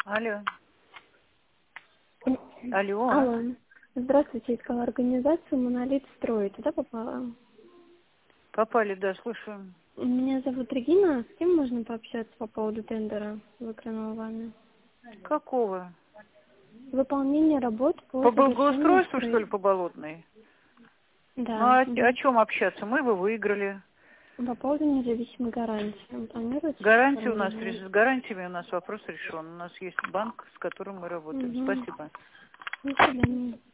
Алло. Алло. Алло. Здравствуйте, искала организацию «Монолит строить». Туда попала? Попали, да, слушаю. Меня зовут Регина. С кем можно пообщаться по поводу тендера, выкранного вами? Какого? Выполнение работ по По завершению благоустройству, что ли, по Болотной? Ну, Да. а о чем общаться? Мы его выиграли. По поводу независимой гарантии. Планируется Гарантии у нас, оформление? с гарантиями у нас вопрос решен. У нас есть банк, с которым мы работаем. Угу. Спасибо. До свидания.